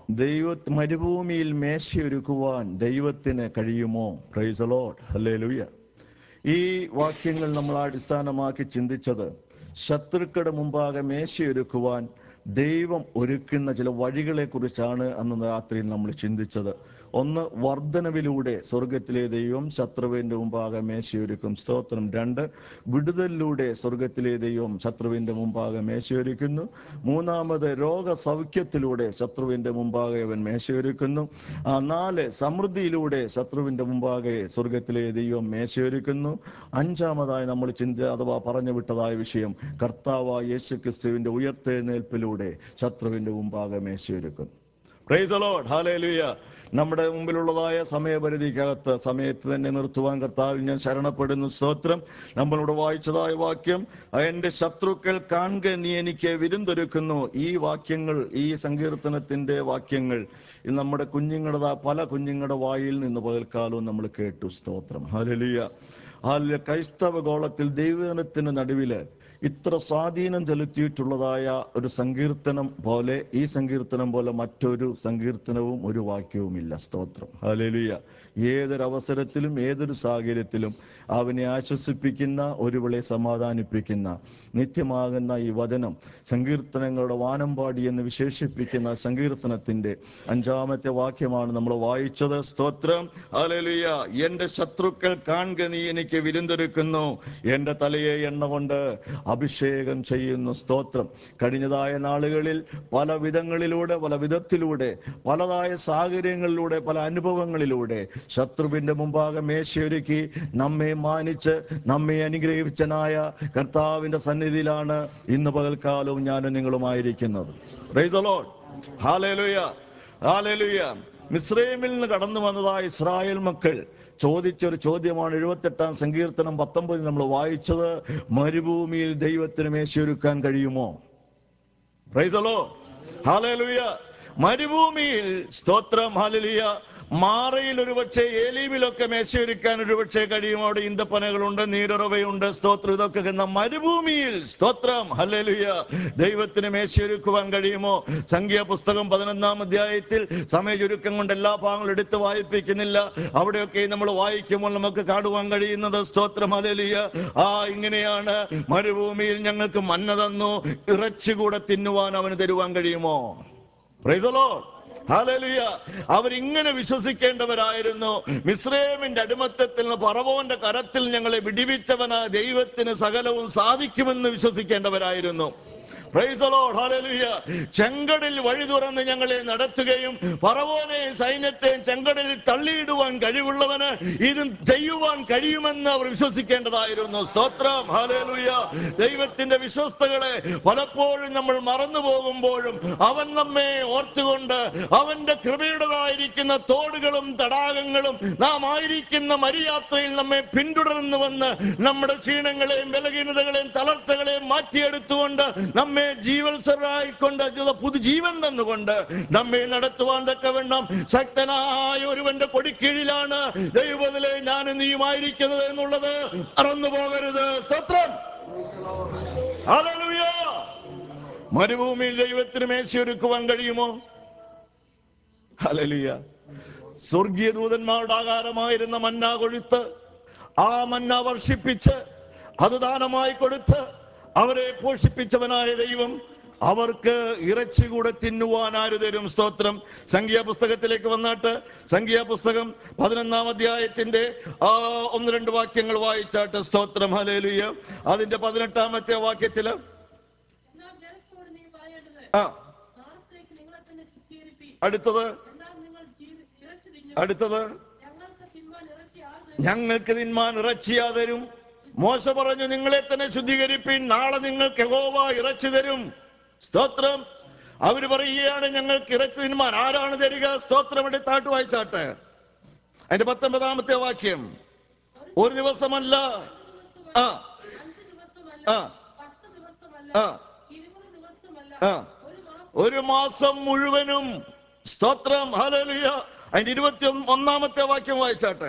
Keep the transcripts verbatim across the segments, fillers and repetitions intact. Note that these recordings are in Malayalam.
ദൈവ മരുഭൂമിയിൽ മേശയൊരുക്കുവാൻ ദൈവത്തിന് കഴിയുമോ? Praise the Lord, hallelujah. ഈ വാക്യങ്ങൾ നമ്മൾ അടിസ്ഥാനമാക്കി ചിന്തിച്ചത് ശത്രുക്കളുടെ മുമ്പാകെ മേശയൊരുക്കുവാൻ ദൈവം ഒരുക്കുന്ന ചില വഴികളെ കുറിച്ചാണ് അന്ന് രാത്രിയിൽ നമ്മൾ ചിന്തിച്ചത്. ഒന്ന്, വർധനവിലൂടെ സ്വർഗത്തിലെ ദൈവം ശത്രുവിന്റെ മുമ്പാകെ മേശയൊരുക്കും. സ്തോത്രം. രണ്ട്, വിടുതലിലൂടെ സ്വർഗത്തിലെ ദൈവം ശത്രുവിന്റെ മുമ്പാകെ മേശയൊരുക്കുന്നു. മൂന്നാമത്, രോഗസൗഖ്യത്തിലൂടെ ശത്രുവിന്റെ മുമ്പാകെ അവൻ മേശയൊരുക്കുന്നു. ആ നാല്, സമൃദ്ധിയിലൂടെ ശത്രുവിന്റെ മുമ്പാകെ സ്വർഗത്തിലെ ദൈവം മേശയൊരുക്കുന്നു. അഞ്ചാമതായി നമ്മൾ ചിന്ത അഥവാ പറഞ്ഞു വിട്ടതായ വിഷയം, കർത്താവായ യേശുക്രിസ്തുവിന്റെ ഉയർത്തെഴുന്നേൽപ്പിലൂടെ ശത്രുവിന്റെ മുമ്പാകെ മേശയൊരുക്കുന്നു. പ്രൈസ് ദി ലോർഡ്, ഹല്ലേലൂയ. നമ്മുടെ മുമ്പിലുള്ളതായ സമയപരിധിക്കകത്ത് സമയത്ത് തന്നെ നിർത്തുവാൻ കർത്താവിൽ ഞാൻ ശരണപ്പെടുന്നു. സ്തോത്രം. നമ്മളിവിടെ വായിച്ചതായ വാക്യം, എന്റെ ശത്രുക്കൾ കാണുക നീ എനിക്ക് വിരുന്നൊരുക്കുന്നു. ഈ വാക്യങ്ങൾ, ഈ സങ്കീർത്തനത്തിന്റെ വാക്യങ്ങൾ നമ്മുടെ കുഞ്ഞുങ്ങളുടെ പല കുഞ്ഞുങ്ങളുടെ വായിൽ നിന്ന് പകൽക്കാലവും നമ്മൾ കേട്ടു. സ്തോത്രം, ഹല്ലേലൂയ. ഹല്ലേലൂയ. ക്രൈസ്തവ ഗോളത്തിൽ ദൈവജനത്തിന് നടുവില് ഇത്ര സ്വാധീനം ചെലുത്തിയിട്ടുള്ളതായ ഒരു സങ്കീർത്തനം പോലെ, ഈ സങ്കീർത്തനം പോലെ മറ്റൊരു സങ്കീർത്തനവും ഒരു വാക്യവുമില്ല. സ്തോത്രം, ഹല്ലേലൂയ. ഏതൊരവസരത്തിലും ഏതൊരു സാഹചര്യത്തിലും അവനെ ആശ്വസിപ്പിക്കുന്ന, ഒരുവളെ സമാധാനിപ്പിക്കുന്ന നിത്യമാകുന്ന ഈ വചനം, സങ്കീർത്തനങ്ങളുടെ വാനമ്പാടി എന്ന് വിശേഷിപ്പിക്കുന്ന സങ്കീർത്തനത്തിന്റെ അഞ്ചാമത്തെ വാക്യമാണ് നമ്മൾ വായിച്ചത്. സ്തോത്രം, ഹല്ലേലൂയ. എന്റെ ശത്രുക്കൾ കാണുക നീ എനിക്ക് വിരുന്നൊരുക്കുന്നു, എന്റെ തലയെ എണ്ണ കൊണ്ട് അഭിഷേകം ചെയ്യുന്നു. സ്തോത്രം. കഴിഞ്ഞതായ നാളുകളിൽ പല വിധങ്ങളിലൂടെ, പല വിധത്തിലൂടെ, പലതായ സാഹചര്യങ്ങളിലൂടെ, പല അനുഭവങ്ങളിലൂടെ ശത്രുവിന്റെ മുമ്പാകെ മേശയൊരുക്കി നമ്മെ മാനിച്ച് നമ്മെ അനുഗ്രഹിച്ചനായ കർത്താവിന്റെ സന്നിധിയിലാണ് ഇന്ന് പകൽക്കാലവും ഞാനും നിങ്ങളുമായിരിക്കുന്നത്. പ്രൈസ് ദി ലോർഡ്, ഹല്ലേലൂയ, ഹല്ലേലൂയ. മിസ്രയീമിൽ നിന്ന് കടന്നു വന്നതായ ഇസ്രായേൽ മക്കൾ ചോദിച്ചൊരു ചോദ്യമാണ് എഴുപത്തെട്ടാം സങ്കീർത്തനം പത്തൊമ്പതിൽ നമ്മൾ വായിച്ചത്. മരുഭൂമിയിൽ ദൈവത്തിന് മേശയൊരുക്കാൻ കഴിയുമോ? പ്രൈസ് ദി ലോർഡ്, ഹല്ലേലൂയ. മരുഭൂമിയിൽ, സ്തോത്രം, ഹല്ലേലൂയ. മാറയിൽ ഒരുപക്ഷെ, ഏലീമിലൊക്കെ മേശയൊരുക്കാൻ ഒരുപക്ഷെ കഴിയും. അവിടെ ഈന്തപ്പനകളുണ്ട്, നീരുറവയുണ്ട്. സ്തോത്രം. ഇതൊക്കെ എന്ന മരുഭൂമിയിൽ, സ്തോത്രം, ഹല്ലേലൂയ, ദൈവത്തിന് മേശയൊരുക്കുവാൻ കഴിയുമോ? സംഖ്യാപുസ്തകം പതിനൊന്നാം അധ്യായത്തിൽ, സമയചുരുക്കം കൊണ്ട് എല്ലാ ഭാഗങ്ങളും എടുത്ത് വായിപ്പിക്കുന്നില്ല, അവിടെയൊക്കെ നമ്മൾ വായിക്കുമ്പോൾ നമുക്ക് കാണുവാൻ കഴിയുന്നത്, സ്തോത്രം, ഹല്ലേലൂയ, ആ ഇങ്ങനെയാണ്, മരുഭൂമിയിൽ ഞങ്ങൾക്ക് മന്ന തന്നു, ഇറച്ചികൂടെ തിന്നുവാൻ അവന് തരുവാൻ കഴിയുമോ? പ്രൈസ് ദി ലോർഡ്, ഹല്ലേലൂയ. അവരിങ്ങനെ വിശ്വസിക്കേണ്ടവരായിരുന്നു. മിസ്രയീമിന്റെ അടിമത്തത്തിൽ നിന്ന് ഫറവോന്റെ കരത്തിൽ ഞങ്ങളെ വിടിവിച്ചവനായ ദൈവത്തിന് സകലവും സാധിക്കുമെന്ന് വിശ്വസിക്കേണ്ടവരായിരുന്നു. പ്രൈസ് ദി ലോർഡ്, ഹല്ലേലൂയ. ചെങ്കടലിൽ വഴി തുറന്ന് ഞങ്ങളെ നടത്തുകയും ഫറവോനെയും സൈന്യത്തെയും ചെങ്കടലിൽ തള്ളിയിടുവാൻ കഴിവുള്ളവന് ഇത് ചെയ്യുവാൻ കഴിയുമെന്ന് അവർ വിശ്വസിക്കേണ്ടതായിരുന്നു. സ്തോത്രം, ഹല്ലേലൂയ. ദൈവത്തിന്റെ വിശ്വസ്തകളെ പലപ്പോഴും നമ്മൾ മറന്നു പോകുമ്പോഴും അവൻ നമ്മെ ഓർത്തുകൊണ്ട് അവന്റെ കൃപയുടേതായിരിക്കുന്ന തോടുകളും തടാകങ്ങളും നാം ആയിരിക്കുന്ന മരുയാത്രയിൽ നമ്മെ പിന്തുടരുന്നുവെന്ന് നമ്മുടെ ക്ഷീണങ്ങളെയും ബലഹീനതകളെയും തളർച്ചകളെയും മാറ്റിയെടുത്തുകൊണ്ട് നമ്മെ ജീവത്സരായിക്കൊണ്ട് പുതുജീവൻ തന്നുകൊണ്ട് നമ്മെ നടത്തുവാൻ തക്കവണ്ണം ശക്തനായ ഒരുവന്റെ കൊടിക്കീഴിലാണ് ദൈവത്തിലെ ഞാനും നീയുമായിരിക്കുന്നത് എന്നുള്ളത് മറന്നു പോകരുത്. സ്തോത്രം, ഹല്ലേലൂയ. മരുഭൂമിയിൽ ദൈവത്തിന് മേശയൊരുക്കുവാൻ കഴിയുമോ? ഹല്ലേലൂയ. സ്വർഗീയ ദൂതന്മാരുടെ ആകാരമായിരുന്ന മന്ന കൊഴുത്ത്, ആ മന്ന വർഷിപ്പിച്ച് അത് ദാനമായി കൊടുത്ത് അവരെ പോഷിപ്പിച്ചവനായ ദൈവം അവർക്ക് ഇറച്ചി കൂടെ തിന്നുവാൻ ആര് തരും? സ്തോത്രം. സംഖ്യാപുസ്തകത്തിലേക്ക് വന്നാട്ട്, സംഖ്യാപുസ്തകം പതിനൊന്നാം അധ്യായത്തിന്റെ ആ ഒന്ന് രണ്ട് വാക്യങ്ങൾ വായിച്ചാട്ട്, സ്തോത്രം, ഹല്ലേലൂയ. അതിന്റെ പതിനെട്ടാമത്തെ വാക്യത്തില് ആ അടുത്തത് അടുത്തത് ഞങ്ങൾക്ക് തിന്മാൻ ഇറച്ചിയാ തരും. മോശ പറഞ്ഞു, നിങ്ങളെ തന്നെ ശുദ്ധീകരിപ്പിൻ, നാളെ നിങ്ങൾക്ക് യഹോവ ഇറച്ചി തരും. സ്തോത്രം. അവര് പറയുകയാണ്, ഞങ്ങൾക്ക് ഇറച്ചി തിന്മാൻ ആരാണ് തരിക? സ്തോത്രം. എടുത്താട്ട് വായിച്ചാട്ടെ അതിന്റെ പത്തൊമ്പതാമത്തെ വാക്യം. ഒരു ദിവസമല്ല, ആ ആ ആ ഒരു മാസം മുഴുവനും. സ്തോത്രം, ഹല്ലേലൂയ. അതിന്റെ ഇരുപത്തി ഒന്നാമത്തെ വാക്യം വായിച്ചാട്ടെ.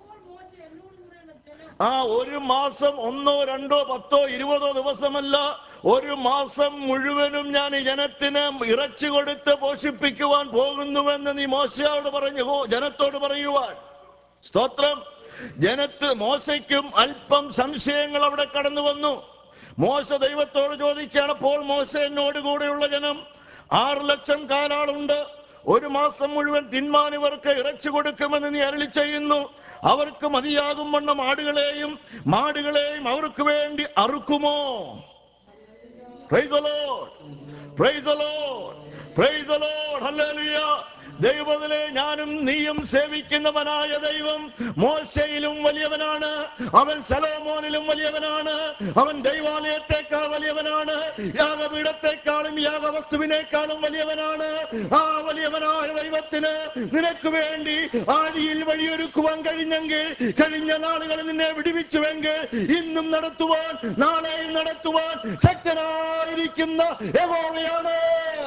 ആ ഒരു മാസം ഒന്നോ രണ്ടോ പത്തോ ഇരുപതോ ദിവസമല്ല, ഒരു മാസം മുഴുവനും ഞാൻ ഈ ജനത്തിന് ഇറച്ചി കൊടുത്ത് പോഷിപ്പിക്കുവാൻ പോകുന്നുവെന്ന് നീ മോശയോട് പറഞ്ഞു, ജനത്തോട് പറയുവാൻ. സ്തോത്രം. ജനത്ത് മോശയ്ക്കും അല്പം സംശയങ്ങൾ അവിടെ കടന്നു വന്നു. മോശ ദൈവത്തോട് ചോദിക്കുകയാണ്, അപ്പോൾ മോശ എന്നോട് കൂടെയുള്ള ജനം ആറ് ലക്ഷം കാലാളുണ്ട്, ഒരു മാസം മുഴുവൻ തിന്മാൻ ഇവർക്ക് ഇറച്ചി കൊടുക്കുമെന്ന് നീ അരുളി ചെയ്യുന്നു. അവർക്ക് മതിയാകും വണ്ണം ആടുകളെയും മാടുകളെയും അവർക്ക് വേണ്ടി അറുക്കുമോ? Praise the Lord. Praise the Lord. Praise the Lord. Hallelujah. ദൈവത്തിലെ ഞാനും നീയും സേവിക്കുന്നവനായ ദൈവം മോശയിലും വലിയവനാണ്, അവൻ ശലോമോനിലും വലിയവനാണ്, അവൻ ദൈവാലയത്തെക്കാൾ വലിയവനാണ്, യാഗപീഠത്തെക്കാളും യാഗവസ്തുവിനേക്കാളും വലിയവനാണ്. ആ വലിയവനായ ദൈവത്തിന് നിനക്ക് വേണ്ടി ആഴിയിൽ വഴിയൊരുക്കുവാൻ കഴിഞ്ഞെങ്കിൽ, കഴിഞ്ഞ നാളുകളിൽ നിന്നെ വിടുവിച്ചുവെങ്കിൽ, ഇന്നും നടത്തുവാൻ നാളെയും നടത്തുവാൻ ശക്തനായിരിക്കുന്ന യഹോവയാണ്.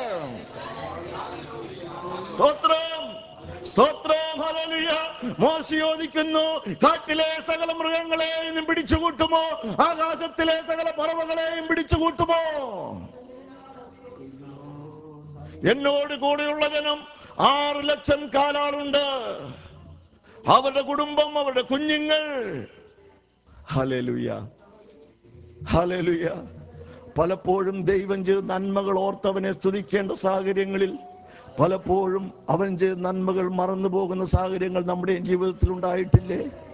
സ്തോത്രം, സ്തോത്രം, ഹല്ലേലൂയ. മോശ ചോദിക്കുന്നു, കാട്ടിലെ സകല മൃഗങ്ങളെയും പിടിച്ചു കൂട്ടുമോ? ആകാശത്തിലെ സകല പറവകളെയും പിടിച്ചു കൂട്ടുമോ? എന്നോട് കൂടെയുള്ള ജനം ആറ് ലക്ഷം കാലാളുണ്ട്, അവരുടെ കുടുംബം, അവരുടെ കുഞ്ഞുങ്ങൾ. ഹല്ലേലൂയ, ഹല്ലേലൂയ. പലപ്പോഴും ദൈവം ചെയ്ത നന്മകൾ ഓർത്തവനെ സ്തുതിക്കേണ്ട സാഹചര്യങ്ങളിൽ പലപ്പോഴും അവൻ ചെയ്ത നന്മകൾ മറന്നു പോകുന്ന സാഹചര്യങ്ങൾ നമ്മുടെ ജീവിതത്തിൽ ഉണ്ടായിട്ടില്ലേ?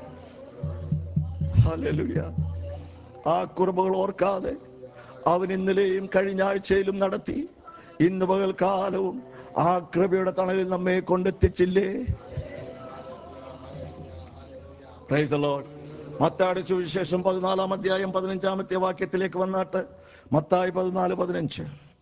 ഹല്ലേലൂയ. ആ കുറവുകൾ ഓർക്കാതെ അവൻ ഇന്നലെയും കഴിഞ്ഞ ആഴ്ചയിലും നടത്തി, ഇന്ന് പകൽക്കാലവും ആ കൃപയുടെ തണലിൽ നമ്മെ കൊണ്ടെത്തിച്ചില്ലേ? Price the Lord. മത്തായിയുടെ സുവിശേഷം പതിനാലാം അധ്യായം പതിനഞ്ചാമത്തെ വാക്യത്തിലേക്ക് വന്നാട്ട്, മത്തായി പതിനാല് പതിനഞ്ച്.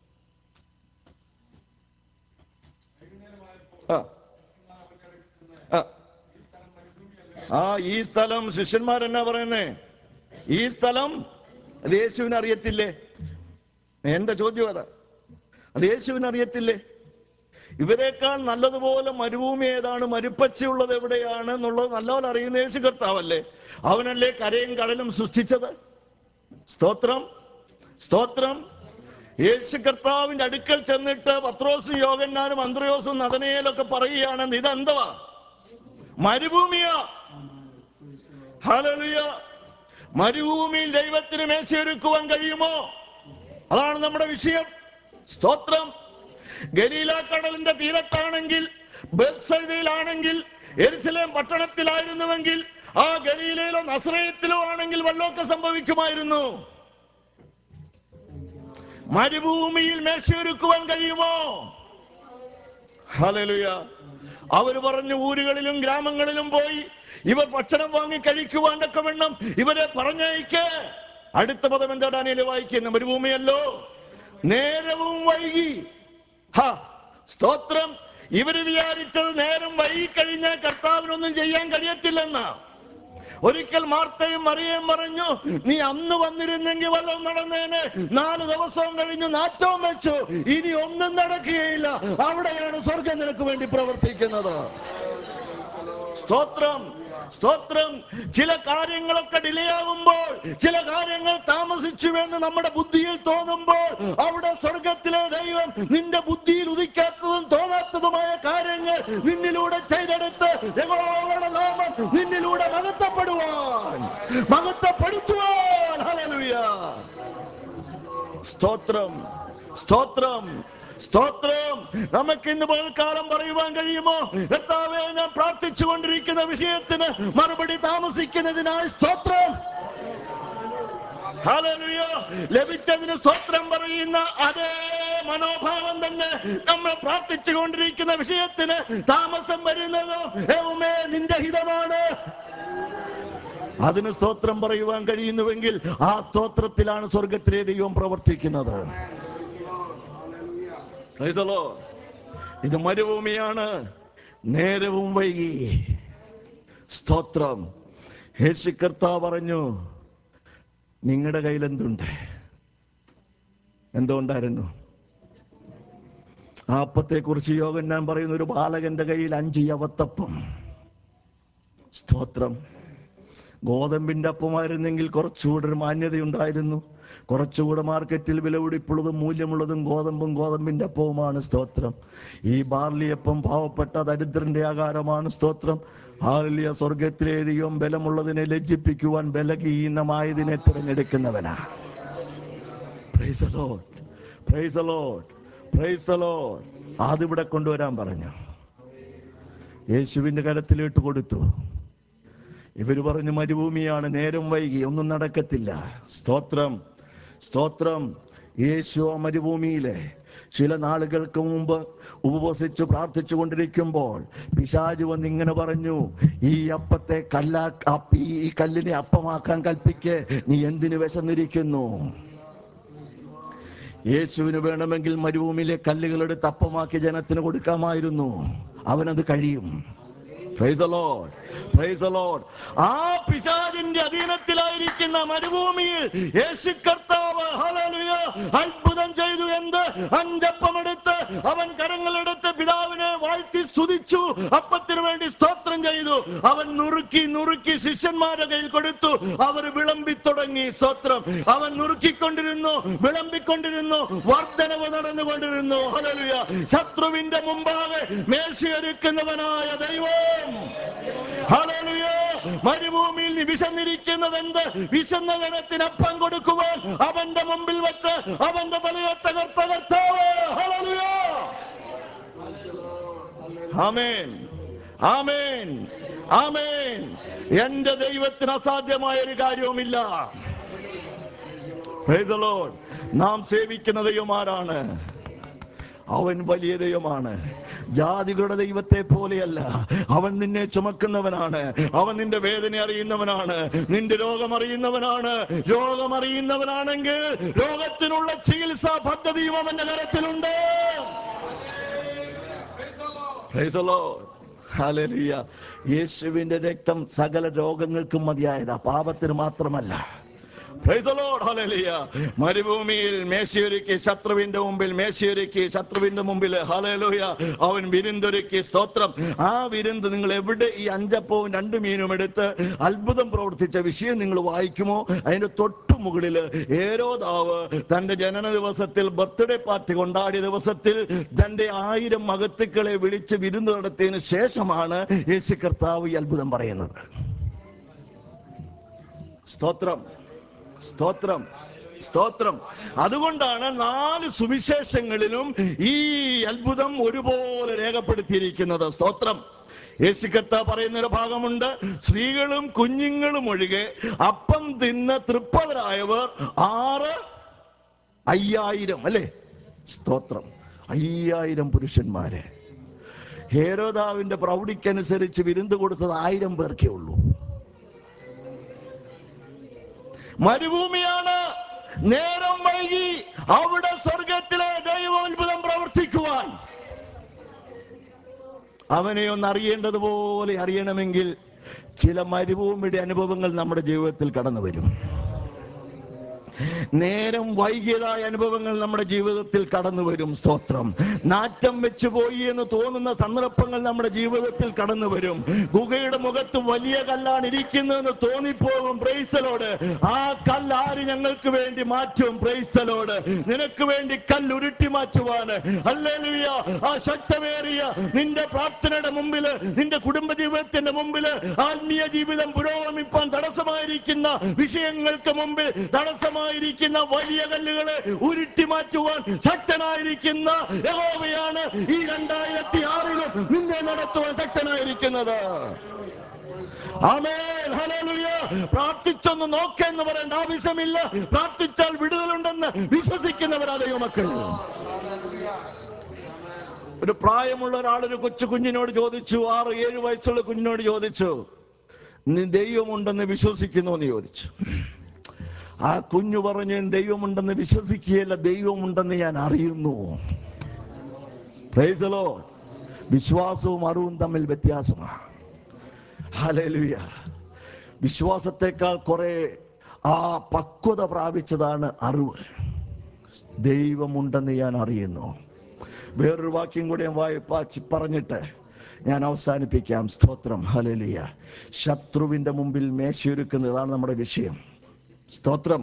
ആ ഈ സ്ഥലം, ശിഷ്യന്മാരെന്നാ പറയുന്നേ? ഈ സ്ഥലം അത് യേശുവിന് അറിയത്തില്ലേ? എന്റെ ചോദ്യം അതാ, അത് യേശുവിന് അറിയത്തില്ലേ? ഇവരെക്കാൾ നല്ലതുപോലെ മരുഭൂമി ഏതാണ്, മരുപ്പച്ചയുള്ളത് എവിടെയാണ് എന്നുള്ളത് നല്ലപോലെ അറിയുന്ന യേശു കർത്താവല്ലേ. അവനല്ലേ കരയും കടലും സൃഷ്ടിച്ചത്. സ്തോത്രം, സ്തോത്രം. യേശു കർത്താവിന്റെ അടുക്കൽ ചെന്നിട്ട് പത്രോസും യോഹന്നാനും അന്ത്രയോസും നഥനയേലൊക്കെ പറയുകയാണ്, ഇതെന്തുവാ? മരുഭൂമിയാ. ഹല്ലേലൂയ. മരുഭൂമിയിൽ ദൈവത്തിന് മേശയൊരുക്കുവാൻ കഴിയുമോ? അതാണ് നമ്മുടെ വിഷയം. സ്തോത്രം. ഗലീല കടലിന്റെ തീരത്താണെങ്കിൽ, ബേത്സയിലാണെങ്കിൽ, യെരുശലേം പട്ടണത്തിലായിരുന്നുവെങ്കിൽ, ആ ഗലീലയിലോ നസറേത്തിലോ ആണെങ്കിൽ വല്ലതൊക്കെ സംഭവിക്കുമായിരുന്നു. മരുഭൂമിയിൽ മേശയൊരുക്കുവാൻ കഴിയുമോ? ഹല്ലേലൂയ. അവർ പറഞ്ഞു, ഊരുകളിലും ഗ്രാമങ്ങളിലും പോയി ഇവർ ഭക്ഷണം വാങ്ങി കഴിക്കുവാനൊക്കെ വേണം ഇവരെ പറഞ്ഞയക്ക്. അടുത്ത പദം എന്താ ഡാനിയേൽ വായിക്കുന്ന? മരുഭൂമിയല്ലോ, നേരവും വൈകി. ഹാ, സ്തോത്രം. ഇവര് വിചാരിച്ചത് നേരം വൈകി കഴിഞ്ഞാൽ കർത്താവിനൊന്നും ചെയ്യാൻ കഴിയത്തില്ലെന്നാ. ഒരിക്കൽ മാർത്തയും മറിയയും പറഞ്ഞു, നീ അന്ന് വന്നിരുന്നെങ്കിൽ വല്ലതും നടന്നേനെ. നാല് ദിവസവും കഴിഞ്ഞു നാറ്റവും വെച്ചു, ഇനി ഒന്നും നടക്കുകയില്ല. അവിടെയാണ് സ്വർഗം നിനക്ക് വേണ്ടി പ്രവർത്തിക്കുന്നത്. സ്തോത്രം, സ്തോത്രം. ചില കാര്യങ്ങളൊക്കെ ഡിലേ ആകുമ്പോൾ, ചില കാര്യങ്ങൾ താമസിച്ചുവെന്ന് നമ്മുടെ ബുദ്ധിയിൽ തോന്നുമ്പോൾ, അവിടെ സ്വർഗത്തിലെ ദൈവം നിന്റെ ബുദ്ധിയിൽ ഉദിക്കാത്തതും തോന്നാത്തതുമായ കാര്യങ്ങൾ നിന്നിലൂടെ ചെയ്തെടുത്ത് യഹോവയുടെ നാമം നിന്നിലൂടെ മഹത്വപ്പെടുവാൻ, മഹത്വപ്പെടുത്തുവാൻ. ഹല്ലേലൂയ. സ്തോത്രം, സ്തോത്രം, സ്തോത്രം. നമുക്ക് ഇന്ന് പകൽക്കാലം പറയുവാൻ കഴിയുമോ? കർത്താവേ, ഞാൻ പ്രാർത്ഥിച്ചു കൊണ്ടിരിക്കുന്ന വിഷയത്തിന് മറുപടി താമസിക്കുന്നതിനായി സ്തോത്രം. ഹല്ലേലൂയ. ലഭിച്ചതിന് സ്തോത്രം പറയുന്ന അതേ മനോഭാവം തന്നെ നമ്മൾ പ്രാർത്ഥിച്ചു കൊണ്ടിരിക്കുന്ന വിഷയത്തിന് താമസം വരുന്നതോ ദൈവമേ നിന്റെ ഹിതമാണ്. അതിന് സ്തോത്രം പറയുവാൻ കഴിയുന്നുവെങ്കിൽ ആ സ്തോത്രത്തിലാണ് സ്വർഗത്തിലെ ദൈവം പ്രവർത്തിക്കുന്നത്. ഇത് മരുഭൂമിയാണ്, നേരവും വൈകി. സ്തോത്രം. യേശു കർത്താവ് പറഞ്ഞു, നിങ്ങളുടെ കയ്യിൽ എന്തുണ്ട്? എന്തുകൊണ്ടായിരുന്നു? ആ അപ്പത്തെ കുറിച്ച് യോഹന്നാൻ പറയുന്ന, ഒരു ബാലകന്റെ കയ്യിൽ അഞ്ച് യവത്തപ്പം. സ്തോത്രം. ഗോതമ്പിന്റെ അപ്പമായിരുന്നെങ്കിൽ കുറച്ചുകൂടെ ഒരു മാന്യതയുണ്ടായിരുന്നു. കുറച്ചുകൂടെ മാർക്കറ്റിൽ വിലപിടിപ്പുള്ളതും മൂല്യമുള്ളതും ഗോതമ്പും ഗോതമ്പിന്റെ അപ്പവുമാണ്. സ്തോത്രം. ഈ ബാർലിയപ്പം പാവപ്പെട്ട ദരിദ്രന്റെ ആകാരമാണ്. സ്തോത്രം. ഹല്ലേലൂയ. സ്വർഗത്തിലെ ദൈവം ബലമുള്ളതിനെ ലജ്ജിപ്പിക്കുവാൻ ബലഹീനമായതിനെ തിരഞ്ഞെടുക്കുന്നവനാ. Praise the Lord, praise the Lord, praise the Lord. അതിവിടെ കൊണ്ടുവരാൻ പറഞ്ഞു. യേശുവിന്റെ കരത്തിലിട്ട് കൊടുത്തു. ഇവര് പറഞ്ഞു മരുഭൂമിയാണ്, നേരം വൈകി, ഒന്നും നടക്കത്തില്ല. സ്തോത്രം, സ്തോത്രം. യേശു മരുഭൂമിയിലെ ചില നാളുകൾക്ക് മുമ്പ് ഉപവസിച്ച് പ്രാർത്ഥിച്ചു കൊണ്ടിരിക്കുമ്പോൾ പിശാച് വന്ന് ഇങ്ങനെ പറഞ്ഞു, ഈ അപ്പത്തെ കല്ലാ ഈ കല്ലിനെ അപ്പമാക്കാൻ കൽപ്പിക്ക്, നീ എന്തിനു വിശന്നിരിക്കുന്നു? യേശുവിന് വേണമെങ്കിൽ മരുഭൂമിയിലെ കല്ലുകളെടുത്ത് അപ്പമാക്കി ജനത്തിന് കൊടുക്കാമായിരുന്നു. അവനത് കഴിയും. Praise the Lord, praise the Lord. ആ പിശാചിന്റെ അധീനത്തിലായിരിക്കുന്ന മരുഭൂമിയിൽ യേശു കർത്താവ് ഹല്ലേലൂയ അത്ഭുതം ചെയ്തു. എന്ത്? അഞ്ചപ്പമെടുത്ത് അവൻ കരങ്ങളെടുത്ത് പിതാവിനെ വാഴ്ത്തി സ്തുതിച്ചു, അപ്പത്തിന് വേണ്ടി സ്തോത്രം ചെയ്തു. അവൻ നുറുക്കി നുറുക്കി ശിഷ്യന്മാരുടെ കയ്യിൽ കൊടുത്തു. അവർ വിളമ്പി തുടങ്ങി. സ്തോത്രം. അവൻ നുറുക്കിക്കൊണ്ടിരുന്നു, വിളമ്പിക്കൊണ്ടിരുന്നു, വർദ്ധനവ് നടന്നുകൊണ്ടിരുന്നു. ഹല്ലേലൂയ. ശത്രുവിന്റെ മുമ്പാകെ മേശയൊരുക്കുന്നവനായ ദൈവം, ഹല്ലേലൂയ. മരുഭൂമിയിൽ നീ വിശന്നിരിക്കുന്നത് എന്ത്? വിശന്ന ജനത്തിന് അപ്പം കൊടുക്കുവാൻ അവന്റെ മുമ്പിൽ വെച്ച് അവന്റെ തലയെ തകർത്ത കർത്താവ്. ഹല്ലേലൂയ. ആമേൻ, ആമേൻ, ആമേൻ. എന്റെ ദൈവത്തിന് അസാധ്യമായ ഒരു കാര്യവുമില്ല. Praise the Lord. നാം സേവിക്കുന്ന ദൈവമാരാണ്. അവൻ വലിയ ദൈവമാണ്. ജാതികളുടെ ദൈവത്തെ പോലെയല്ല. അവൻ നിന്നെ ചുമക്കുന്നവനാണ്. അവൻ നിന്റെ വേദന അറിയുന്നവനാണ്. നിന്റെ രോഗം അറിയുന്നവനാണ്. രോഗം അറിയുന്നവനാണെങ്കിൽ രോഗത്തിനുള്ള ചികിത്സാ പദ്ധതിയും അവന്റെ കരത്തിലുണ്ട്. Praise the Lord. ഹല്ലേലൂയ. യേശുവിന്റെ രക്തം സകല രോഗങ്ങൾക്കും മതിയായതാ, പാപത്തിന് മാത്രമല്ല. Praise the Lord, hallelujah. മരുഭൂമിയിൽ മേശയൊരുക്കി ശത്രുവിന്റെ മുമ്പിൽ മേശയൊരുക്കി ശത്രുവിന്റെ മുമ്പിൽ ഹല്ലേലൂയ അവൻ വിരുന്നൊരുക്കി. സ്തോത്രം. ആ വിരുന്ന് നിങ്ങൾ എവിടെ ഈ അഞ്ചപ്പവും രണ്ട് മീനും എടുത്ത് അത്ഭുതം പ്രവർത്തിച്ച വിഷയം നിങ്ങൾ വായിക്കുമോ? അതിന്റെ തൊട്ടു മുകളിൽ ഹേരോദാവ് തന്റെ ജനന ദിവസത്തിൽ, ബർത്ത്ഡേ പാർട്ടി കൊണ്ടാടിയ ദിവസത്തിൽ തന്റെ ആയിരം മഹത്തുക്കളെ വിളിച്ച് വിരുന്ന് നടത്തിയതിനു ശേഷമാണ് യേശു കർത്താവ് ഈ അത്ഭുതം പറയുന്നത്. സ്തോത്രം, സ്തോത്രം, സ്തോത്രം. അതുകൊണ്ടാണ് നാല് സുവിശേഷങ്ങളിലും ഈ അത്ഭുതം ഒരുപോലെ രേഖപ്പെടുത്തിയിരിക്കുന്നത്. സ്തോത്രം. യേശു കർത്താവ് പറയുന്ന ഒരു ഭാഗമുണ്ട്, സ്ത്രീകളും കുഞ്ഞുങ്ങളും ഒഴികെ അപ്പം തിന്ന് തൃപ്തരായവർ ആറ് അയ്യായിരം അല്ലേ? സ്തോത്രം. അയ്യായിരം പുരുഷന്മാരെ. ഹേരോദാവിന്റെ പ്രൗഢിക്കനുസരിച്ച് വിരുന്ന് കൊടുത്തത് ആയിരം പേർക്കേ ഉള്ളൂ. മരുഭൂമിയാണ്, നേരം വൈകി. അവിടെ സ്വർഗത്തിലെ ദൈവാത്ഭുതം പ്രവർത്തിക്കുവാൻ അവനെ ഒന്ന് അറിയേണ്ടതുപോലെ അറിയണമെങ്കിൽ ചില മരുഭൂമിയുടെ അനുഭവങ്ങൾ നമ്മുടെ ജീവിതത്തിൽ കടന്നു വരും. നേരം വൈകിയതായ അനുഭവങ്ങൾ നമ്മുടെ ജീവിതത്തിൽ കടന്നു വരും. സ്തോത്രം. നാറ്റം വെച്ച് പോയി എന്ന് തോന്നുന്ന സന്ദർഭങ്ങൾ നമ്മുടെ ജീവിതത്തിൽ കടന്നു വരും. ഗുഹയുടെ മുഖത്ത് വലിയ കല്ലാണ് ഇരിക്കുന്നതെന്ന് തോന്നിപ്പോകും. Praise the Lord. ആ കല്ല് ആര് ഞങ്ങൾക്ക് വേണ്ടി മാറ്റും? Praise the Lord. നിനക്ക് വേണ്ടി കല്ല് ഉരുട്ടി മാറ്റുവാന് ഹല്ലേലൂയ ആ ശക്തമേറിയ നിന്റെ പ്രാർത്ഥനയുടെ മുമ്പിൽ, നിന്റെ കുടുംബ ജീവിതത്തിന്റെ മുമ്പിൽ, ആത്മീയ ജീവിതം പുരോഗമിപ്പാൻ തടസ്സമായിരിക്കുന്ന വിഷയങ്ങൾക്ക് മുമ്പിൽ തടസ്സമായിരിക്കുന്ന വലിയ കല്ലുകളെ ഉരുട്ടി മാറ്റുവാൻ ശക്തനായിരിക്കുന്ന യഹോവയാണ് ഈ രണ്ടായിരത്തി ആറിലും നിന്നെ നടത്തുവാൻ ശക്തനായിരിക്കുന്നത്. ആമേൻ, ഹല്ലേലൂയ. പ്രാർത്ഥിച്ചൊന്ന് നോക്കെന്ന് പറയേണ്ട ആവശ്യമില്ല. പ്രാർത്ഥിച്ചാൽ വിടുതലുണ്ടെന്ന് വിശ്വസിക്കുന്നവരാ ദൈവമക്കൾ. ഒരു പ്രായമുള്ള ഒരാൾ ഒരു കൊച്ചു കുഞ്ഞിനോട് ചോദിച്ചു, ആറ് ഏഴ് വയസ്സുള്ള കുഞ്ഞിനോട് ചോദിച്ചു, നീ ദൈവമുണ്ടെന്ന് വിശ്വസിക്കുന്നു എന്ന് ചോദിച്ചു. ആ കുഞ്ഞു പറഞ്ഞു, ദൈവമുണ്ടെന്ന് വിശ്വസിക്കുകയല്ല, ദൈവമുണ്ടെന്ന് ഞാൻ അറിയുന്നു. Praise the Lord. വിശ്വാസവും അറിവും തമ്മിൽ വ്യത്യാസമാണ്. ഹല്ലേലൂയ. വിശ്വാസത്തെക്കാൾ കുറെ ആ പക്വത പ്രാപിച്ചതാണ് അറിവ്. ദൈവമുണ്ടെന്ന് ഞാൻ അറിയുന്നു. വേറൊരു വാക്യം കൂടി ഞാൻ വായിപ്പാ പറഞ്ഞിട്ട് ഞാൻ അവസാനിപ്പിക്കാം. സ്തോത്രം. ഹല്ലേലൂയ. ശത്രുവിന്റെ മുമ്പിൽ മേശയൊരുക്കുന്നതാണ് നമ്മുടെ വിഷയം. സ്തോത്രം.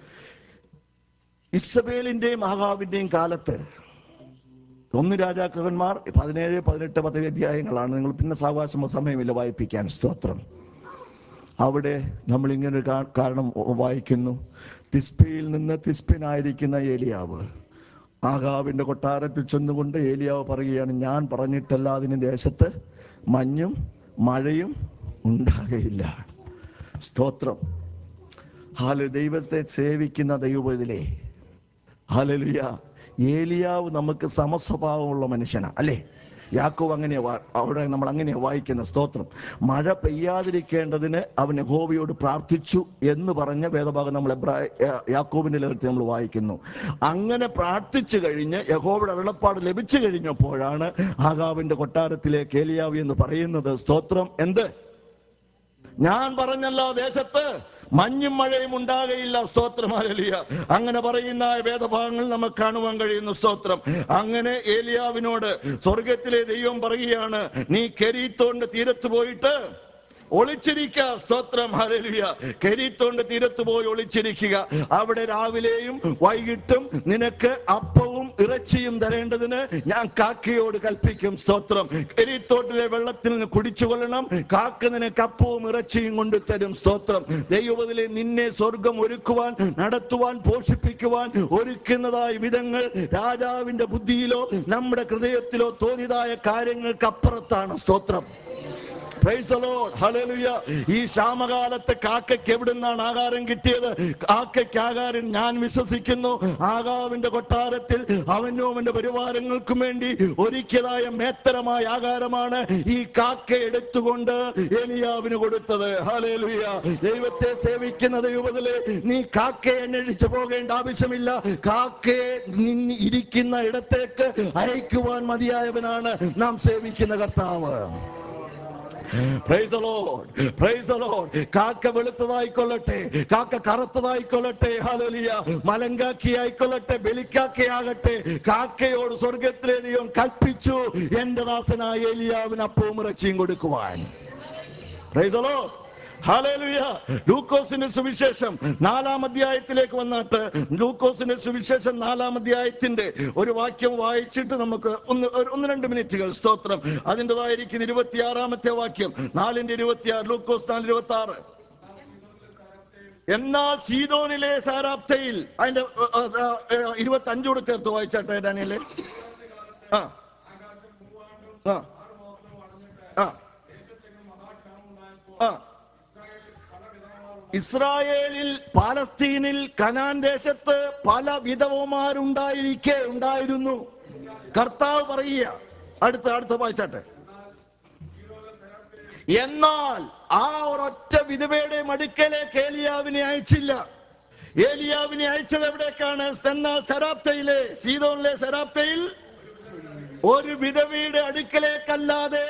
ഇസബേലിന്റെയും ആഹാബിന്റെയും കാലത്ത് ഒന്ന് രാജാക്കന്മാർ പതിനേഴ് പതിനെട്ട് പതിനേഴ് അധ്യായങ്ങളാണ്. നിങ്ങൾ പിന്നെ സാവകാശം സമയമില്ല വായിപ്പിക്കാൻ. സ്തോത്രം. അവിടെ നമ്മൾ ഇങ്ങനെ കാരണം വായിക്കുന്നു. തിസ്പയിൽ നിന്ന് തിസ്പിനായിരിക്കുന്ന ഏലിയാവ് ആഹാബിന്റെ കൊട്ടാരത്തിൽ ചെന്നുകൊണ്ട് ഏലിയാവ് പറയുകയാണ്, ഞാൻ പറഞ്ഞിട്ടല്ലാതെ ഇനി ദേശത്ത് മഞ്ഞും മഴയും ഉണ്ടാകയില്ല. സ്തോത്രം. ഹാല ദൈവത്തെ സേവിക്കുന്ന ദൈവത്തിലെ ഹല്ലേലൂയ. ഏലിയാവ് നമുക്ക് സമസ്വഭാവമുള്ള മനുഷ്യനാ അല്ലേ? യാക്കോബ് അങ്ങനെയാ അവിടെ നമ്മൾ അങ്ങനെയാ വായിക്കുന്ന. സ്തോത്രം. മഴ പെയ്യാതിരിക്കേണ്ടതിന് അവൻ യഹോവയോട് പ്രാർത്ഥിച്ചു എന്ന് പറഞ്ഞ വേദഭാഗം നമ്മൾ എബ്രായ യാക്കോബിന്റെ ലേഖനത്തിൽ നമ്മൾ വായിക്കുന്നു. അങ്ങനെ പ്രാർത്ഥിച്ചു കഴിഞ്ഞ് യഹോവയുടെ അരുളപ്പാട് ലഭിച്ചു കഴിഞ്ഞപ്പോഴാണ് ആഹാബിന്റെ കൊട്ടാരത്തിലേക്ക് ഏലിയാവ് എന്ന് പറയുന്നത്. സ്തോത്രം. എന്ത്? ഞാൻ പറഞ്ഞല്ലോ ദേശത്ത് മഞ്ഞും മഴയും ഉണ്ടാകയില്ല. സ്തോത്രം. ഹല്ലേലൂയ. അങ്ങനെ പറയുന്ന വേദഭാഗങ്ങൾ നമുക്ക് കാണുവാൻ കഴിയുന്നു. സ്തോത്രം. അങ്ങനെ ഏലിയാവിനോട് സ്വർഗത്തിലെ ദൈവം പറയുകയാണ്, നീ കെരീത്തോന്റെ തീരത്ത് പോയിട്ട് ഒളിച്ചിരിക്കുക. സ്തോത്രം. ഹല്ലേലൂയ. കെരീത്തോന്റെ തീരത്ത് പോയി ഒളിച്ചിരിക്കുക. അവിടെ രാവിലെയും വൈകിട്ടും നിനക്ക് അപ്പവും ഇറച്ചിയും തരേണ്ടതിന് ഞാൻ കാക്കയോട് കൽപ്പിക്കും. സ്തോത്രം. കെരീത്തോട്ടിലെ വെള്ളത്തിൽ നിന്ന് കുടിച്ചു കൊള്ളണം. കാക്ക നിനക്ക് അപ്പവും ഇറച്ചിയും കൊണ്ട് തരും. സ്തോത്രം. ദൈവത്തിലെ നിന്നെ സ്വർഗം ഒരുക്കുവാൻ, നടത്തുവാൻ, പോഷിപ്പിക്കുവാൻ ഒരുക്കുന്നതായ വിധങ്ങൾ രാജാവിന്റെ ബുദ്ധിയിലോ നമ്മുടെ ഹൃദയത്തിലോ തോന്നിയതായ കാര്യങ്ങൾക്ക് അപ്പുറത്താണ്. സ്തോത്രം. Praise the Lord. Hallelujah. ഈ ക്ഷാമകാലത്ത് കാക്കയ്ക്ക് എവിടുന്നാണ് ആഹാരം കിട്ടിയത്? കാക്കയ്ക്ക് ആഹാരം ഞാൻ വിശ്വസിക്കുന്നു ആഹാബിന്റെ കൊട്ടാരത്തിൽ അവനും അവന്റെ പരിവാരങ്ങൾക്കും വേണ്ടി ഒരുക്കിയതായ മേത്തരമായ ആഹാരമാണ് ഈ കാക്ക എടുത്തുകൊണ്ട് ഏലിയാവിന് കൊടുത്തത്. ഹല്ലേലൂയ. ദൈവത്തെ സേവിക്കുന്ന ദൈവത്തിലെ നീ കാക്കയെ അന്വേഷിച്ചു പോകേണ്ട ആവശ്യമില്ല. കാക്കയെ ഇരിക്കുന്ന ഇടത്തേക്ക് അയക്കുവാൻ മതിയായവനാണ് നാം സേവിക്കുന്ന കർത്താവ്. Praise the Lord. Praise the Lord. കാക്ക വെളുത്തതായിക്കൊള്ളട്ടെ, കാക്ക കറുത്തതായിക്കൊള്ളട്ടെ, ഹല്ലേലൂയ, മലങ്കാക്കിയായിക്കൊള്ളട്ടെ, ബലിക്കാക്കയാകട്ടെ, കാക്കയോട് സ്വർഗത്തിലെ ദൈവം കൽപ്പിച്ചു എന്റെ ദാസനായ ഏലിയാവിന് അപ്പവും ഇറച്ചിയും കൊടുക്കുവാൻ. Praise the Lord. ഹല്ലേലൂയ. ലൂക്കോസിന്റെ സുവിശേഷം നാലാം അധ്യായത്തിലേക്ക് വന്നിട്ട് ലൂക്കോസിന്റെ സുവിശേഷം നാലാം അധ്യായത്തിന്റെ ഒരു വാക്യം വായിച്ചിട്ട് നമുക്ക് ഒന്ന് ഒന്ന് രണ്ട് മിനിറ്റുകൾ. സ്തോത്രം. അതിൻ്റെതായിരിക്കുന്ന ഇരുപത്തിയാറാമത്തെ വാക്യം, നാലിന്റെ ഇരുപത്തിയാറ്. ലൂക്കോസ് നാല് ഇരുപത്തി ആറ്. എന്നാൽ സീദോനിലെ സാരാപ്തയിൽ, അതിന്റെ ഇരുപത്തി അഞ്ചോട് ചേർത്ത് വായിച്ചാട്ടെ ഡാനിയേലേ. ആ ആ ആ ഇസ്രായേലിൽ, പാലസ്തീനിൽ, കനാൻ ദേശത്ത് പല വിധവമാരുണ്ടായിരിക്കെ ഉണ്ടായിരുന്നു. കർത്താവ് പറയുക. അടുത്ത അടുത്ത വായിച്ചാട്ടെ. എന്നാൽ ആ ഒരൊറ്റ വിധവയുടെ അടുക്കലേക്ക് ഏലിയാവിനെ അയച്ചില്ല. ഏലിയാവിനെ അയച്ചത് എവിടേക്കാണ്? സരാപ്തയിലെ, സീദോനിലെ സരാപ്തയിൽ ഒരു വിധവയുടെ അടുക്കലേക്കല്ലാതെ.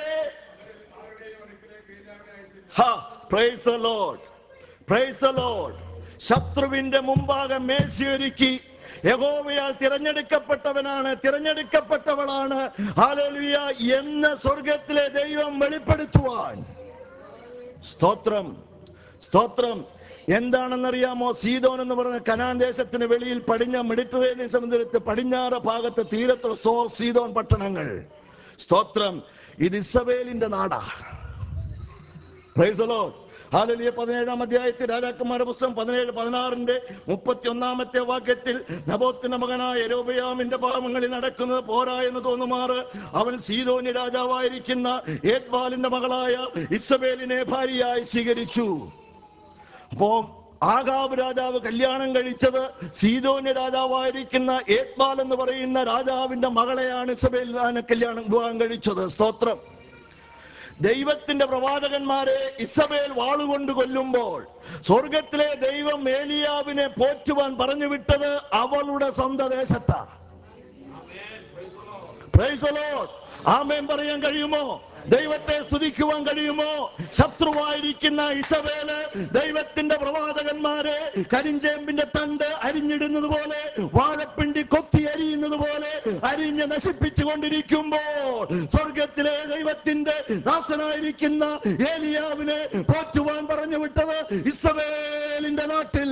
ഹാ, praise the Lord. Praise the Lord. ശത്രുവിന്റെ മുമ്പാകെ മേശയൊരുക്കി യഹോവയാൽ തിരഞ്ഞെടുക്കപ്പെട്ടവനാണ്, തിരഞ്ഞെടുക്കപ്പെട്ടവളാണ് ഹല്ലേലൂയ എന്ന് സ്വർഗത്തിലെ ദൈവം വെളിപ്പെടുത്തുവാൻ. സ്തോത്രം. സ്തോത്രം. എന്താണെന്നറിയാമോ? സീദോൻ എന്ന് പറയുന്ന കനാൻ ദേശത്തിന് വെളിയിൽ പടിഞ്ഞ മെഡിറ്ററേനിയൻ സമുദ്രത്തെ പടിഞ്ഞാറ് ഭാഗത്ത് തീരത്തുള്ള സോർ, സീദോൻ പട്ടണങ്ങൾ. സ്തോത്രം. ഇത് ഇസബേലിന്റെ നാടാ. Praise the Lord. ഹല്ലേലൂയ. പതിനേഴാം അധ്യായത്തിൽ രാജാക്കന്മാരുടെ പുസ്തകം പതിനേഴ് പതിനാറിന്റെ മുപ്പത്തി ഒന്നാമത്തെ വാക്യത്തിൽ, നബോത്തിന്റെ മകനായ യൊരോബെയാമിന്റെ പാപങ്ങളിൽ നടക്കുന്നത് പോരാ എന്ന് തോന്നുമാറ് അവൻ സീദോന്യ രാജാവായിരിക്കുന്ന ഏത്ബാലിന്റെ മകളായ ഇസബേലിനെ ഭാര്യയായി സ്വീകരിച്ചു. അപ്പോ ആഹാബ് രാജാവ് കല്യാണം കഴിച്ചത് സീദോന്യ രാജാവായിരിക്കുന്ന ഏത്ബാൽ എന്ന് പറയുന്ന രാജാവിന്റെ മകളെയാണ് ഇസബേലിനെ കല്യാണം വിവാഹം കഴിച്ചത്. സ്തോത്രം. ദൈവത്തിന്റെ പ്രവാചകന്മാരെ ഇസബേൽ വാളുകൊണ്ട് കൊല്ലുമ്പോൾ സ്വർഗത്തിലെ ദൈവം ഏലിയാവിനെ പോറ്റുവാൻ പറഞ്ഞു വിട്ടത് അവളുടെ സ്വന്തം ദേശത്താ. Praise the Lord. ആമേൻ പറയാൻ കഴിയുമോ? ദൈവത്തെ സ്തുതിക്കുവാൻ കഴിയുമോ? ശത്രുവായിരിക്കുന്ന ഇസബേല് ദൈവത്തിന്റെ പ്രവാചകന്മാരെ കരിഞ്ചേമ്പിന്റെ തണ്ട് അരിഞ്ഞിടുന്നത് പോലെ, വാഴപ്പിണ്ടി കൊത്തി അരിയുന്നത് പോലെ അരിഞ്ഞ് നശിപ്പിച്ചു കൊണ്ടിരിക്കുമ്പോൾ സ്വർഗത്തിലെ ദൈവത്തിന്റെ ദാസനായിരിക്കുന്ന ഏലിയാവിനെ പോറ്റുവാൻ പറഞ്ഞു വിട്ടത് ഇസബേലിന്റെ നാട്ടിൽ.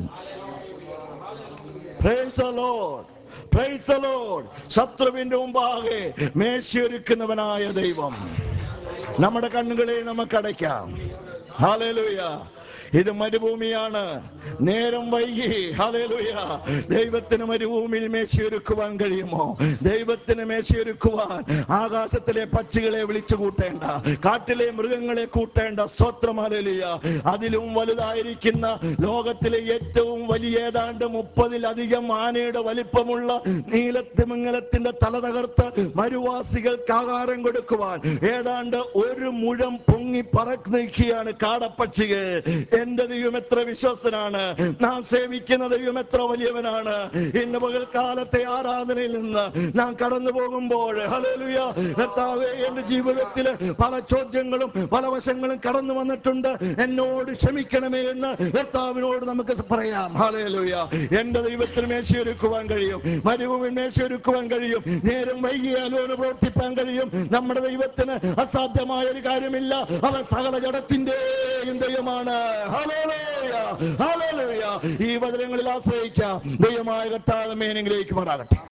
Praise the Lord. Praise the Lord. ശത്രുവിന്റെ മുമ്പാകെ മേശയൊരുക്കുന്നവനായ ദൈവം. നമ്മുടെ കണ്ണുകളെ നമുക്ക് അടയ്ക്കാം. ഹല്ലേലൂയ. ഇത് മരുഭൂമിയാണ്, നേരം വൈകി. ഹല്ലേലൂയ. ദൈവത്തിന് മരുഭൂമിയിൽ മേശയൊരുക്കുവാൻ കഴിയുമോ? ദൈവത്തിന് മേശയൊരുക്കുവാൻ ആകാശത്തിലെ പക്ഷികളെ വിളിച്ചു കൂട്ടേണ്ട, കാട്ടിലെ മൃഗങ്ങളെ കൂട്ടേണ്ട. സ്തോത്രം. ഹല്ലേലൂയ. അതിലും വലുതായിരിക്കുന്ന ലോകത്തിലെ ഏറ്റവും വലിയ ഏതാണ്ട് മുപ്പതിലധികം ആനയുടെ വലിപ്പമുള്ള നീലത്തിമിംഗലത്തിന്റെ തല തകർത്ത് മരുവാസികൾക്ക് ആഹാരം കൊടുക്കുവാൻ ഏതാണ്ട് ഒരു മുഴം പൊങ്ങി പറന്നിരിക്കുകയാണ് കാടപ്പക്ഷികൾ. എന്റെ ദൈവം എത്ര വിശ്വസ്തനാണ്! നാം സേവിക്കുന്ന ദൈവം എത്ര വലിയവനാണ്! ഇന്ന് പകൽക്കാലത്തെ ആരാധനയിൽ നിന്ന് നാം കടന്നു പോകുമ്പോൾ, ഹല്ലേലൂയ, കർത്താവേ, എന്റെ ജീവിതത്തിൽ പല ചോദ്യങ്ങളും പല വശങ്ങളും കടന്നു വന്നിട്ടുണ്ട്, എന്നോട് ക്ഷമിക്കണമേ എന്ന് കർത്താവിനോട് നമുക്ക് പറയാം. ഹല്ലേലൂയ. എന്റെ ദൈവത്തിന് മേശയൊരുക്കുവാൻ കഴിയും, മരുഭൂമിയിൽ മേശയൊരുക്കുവാൻ കഴിയും, നേരം വൈകിയാലും പ്രവർത്തിപ്പാൻ കഴിയും. നമ്മുടെ ദൈവത്തിന് അസാധ്യമായ ഒരു കാര്യമില്ല. അവൻ സകല ജഡത്തിന്റെയും ദൈവമാണ്. ഹല്ലേലൂയ, ഹല്ലേലൂയ. ഈ വചനങ്ങളിൽ ആശ്രയിക്കാം. ദൈവമായ കർത്താവേ അനുഗ്രഹിക്കുമാറാകട്ടെ.